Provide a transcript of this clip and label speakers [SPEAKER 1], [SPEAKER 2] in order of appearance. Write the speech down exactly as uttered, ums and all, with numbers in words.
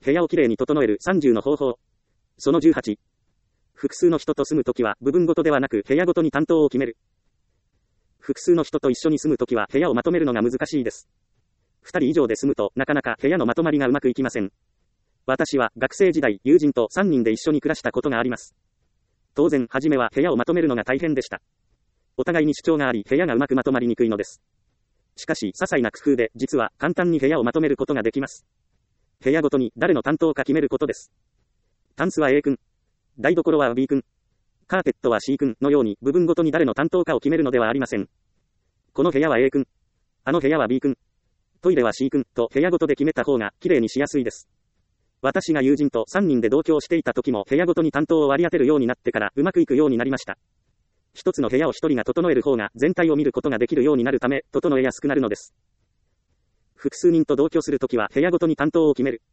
[SPEAKER 1] 部屋をきれいに整えるさんじゅうの方法。そのじゅうはち。複数の人と住むときは部分ごとではなく部屋ごとに担当を決める。複数の人と一緒に住むときは部屋をまとめるのが難しいです。二人以上で住むとなかなか部屋のまとまりがうまくいきません。私は学生時代友人とさんにんで一緒に暮らしたことがあります。当然初めは部屋をまとめるのが大変でした。お互いに主張があり部屋がうまくまとまりにくいのです。しかし些細な工夫で実は簡単に部屋をまとめることができます。部屋ごとに誰の担当か決めることです。タンスは A 君、台所は B 君、カーペットは C 君のように部分ごとに誰の担当かを決めるのではありません。この部屋は A 君、あの部屋は B 君、トイレは C 君と部屋ごとで決めた方がきれいにしやすいです。私が友人とさんにんで同居をしていた時も部屋ごとに担当を割り当てるようになってからうまくいくようになりました。一つの部屋を一人が整える方が全体を見ることができるようになるため整えやすくなるのです。複数人と同居するときは部屋ごとに担当を決める。